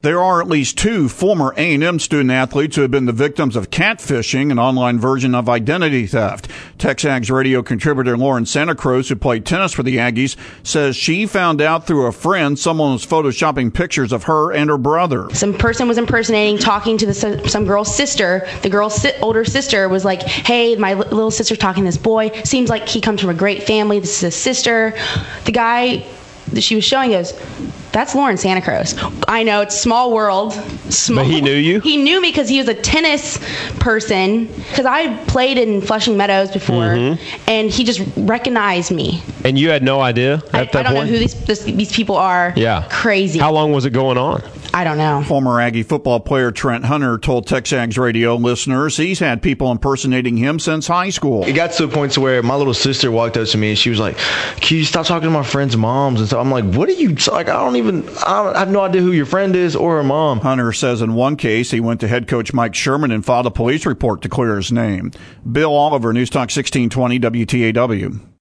There are at least 2 former A&M student-athletes who have been the victims of catfishing, an online version of identity theft. Texags radio contributor Lauren Santa Cruz, who played tennis for the Aggies, says she found out through a friend someone was photoshopping pictures of her and her brother. Some person was impersonating, talking to some girl's sister. The girl's older sister was like, hey, my little sister talking to this boy. Seems like he comes from a great family. This is his sister. The guy that she was showing goes, that's Lauren Santa Cruz. I know, it's small world. But he knew you? He knew me because he was a tennis person. Because I played in Flushing Meadows before, and he just recognized me. And you had no idea at that point? I don't know who these people are. Yeah. Crazy. How long was it going on? I don't know. Former Aggie football player Trent Hunter told Texags Radio listeners he's had people impersonating him since high school. It got to the point to where my little sister walked up to me and she was like, can you stop talking to my friends' moms? And so I'm like, what are you, like, I have no idea who your friend is or her mom. Hunter says in one case he went to head coach Mike Sherman and filed a police report to clear his name. Bill Oliver, News Talk 1620 WTAW.